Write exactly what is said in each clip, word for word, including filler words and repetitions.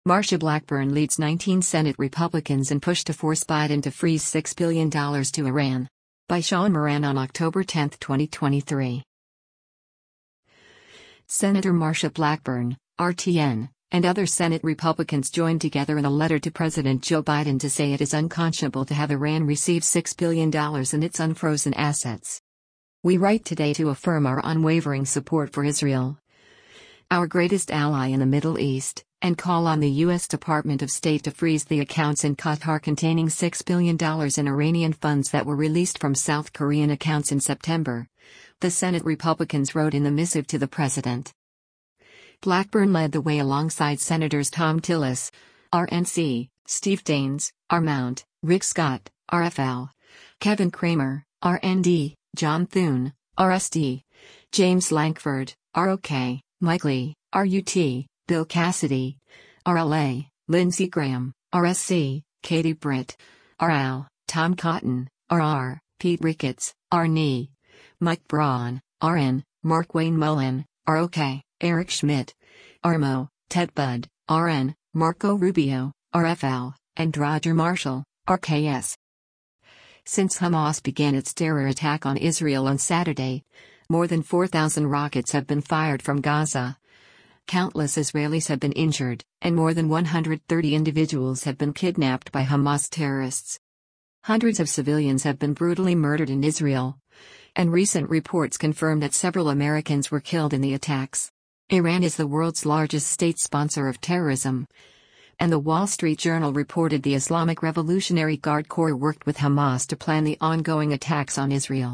Marsha Blackburn leads nineteen Senate Republicans in push to force Biden to freeze six billion dollars to Iran. By Sean Moran on October tenth, twenty twenty-three. Senator Marsha Blackburn, R T N, and other Senate Republicans joined together in a letter to President Joe Biden to say it is unconscionable to have Iran receive six billion dollars in its unfrozen assets. We write today to affirm our unwavering support for Israel, our greatest ally in the Middle East, and call on the U S Department of State to freeze the accounts in Qatar containing six billion dollars in Iranian funds that were released from South Korean accounts in September, the Senate Republicans wrote in the missive to the president. Blackburn led the way alongside Senators Thom Tillis, R N C, Steve Daines, R Mount, Rick Scott, R F L, Kevin Cramer, R N D, John Thune, R S D, James Lankford, R O K, Mike Lee, R U T, Bill Cassidy, R L A, Lindsey Graham, R S C, Katie Britt, R L, Tom Cotton, R R, Pete Ricketts, R N E, Mike Braun, R N, Mark Wayne Mullen, R O K, Eric Schmidt, R M O, Ted Budd, R N, Marco Rubio, R F L, and Roger Marshall, R K S. Since Hamas began its terror attack on Israel on Saturday, more than four thousand rockets have been fired from Gaza. Countless Israelis have been injured, and more than one hundred thirty individuals have been kidnapped by Hamas terrorists. Hundreds of civilians have been brutally murdered in Israel, and recent reports confirm that several Americans were killed in the attacks. Iran is the world's largest state sponsor of terrorism, and the Wall Street Journal reported the Islamic Revolutionary Guard Corps worked with Hamas to plan the ongoing attacks on Israel.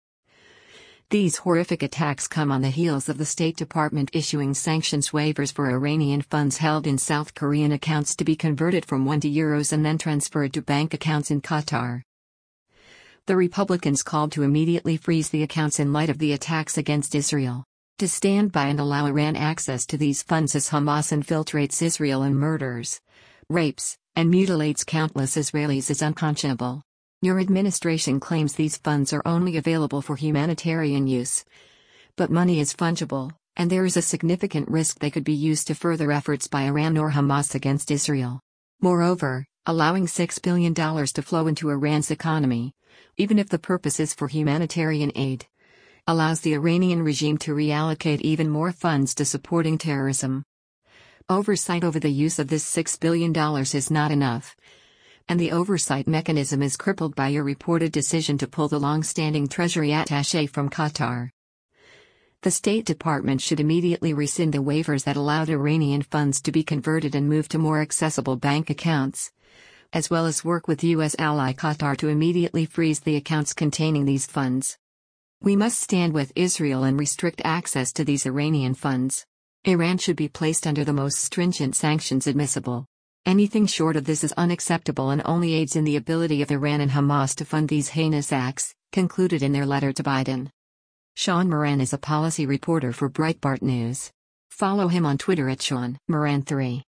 These horrific attacks come on the heels of the State Department issuing sanctions waivers for Iranian funds held in South Korean accounts to be converted from won to euros and then transferred to bank accounts in Qatar. The Republicans called to immediately freeze the accounts in light of the attacks against Israel. To stand by and allow Iran access to these funds as Hamas infiltrates Israel and murders, rapes, and mutilates countless Israelis is unconscionable. Your administration claims these funds are only available for humanitarian use. But money is fungible, and there is a significant risk they could be used to further efforts by Iran or Hamas against Israel. Moreover, allowing six billion dollars to flow into Iran's economy, even if the purpose is for humanitarian aid, allows the Iranian regime to reallocate even more funds to supporting terrorism. Oversight over the use of this six billion dollars is not enough, and the oversight mechanism is crippled by your reported decision to pull the long-standing Treasury attaché from Qatar. The State Department should immediately rescind the waivers that allowed Iranian funds to be converted and moved to more accessible bank accounts, as well as work with U S ally Qatar to immediately freeze the accounts containing these funds. We must stand with Israel and restrict access to these Iranian funds. Iran should be placed under the most stringent sanctions admissible. Anything short of this is unacceptable and only aids in the ability of Iran and Hamas to fund these heinous acts, concluded in their letter to Biden. Sean Moran is a policy reporter for Breitbart News. Follow him on Twitter at Sean Moran three.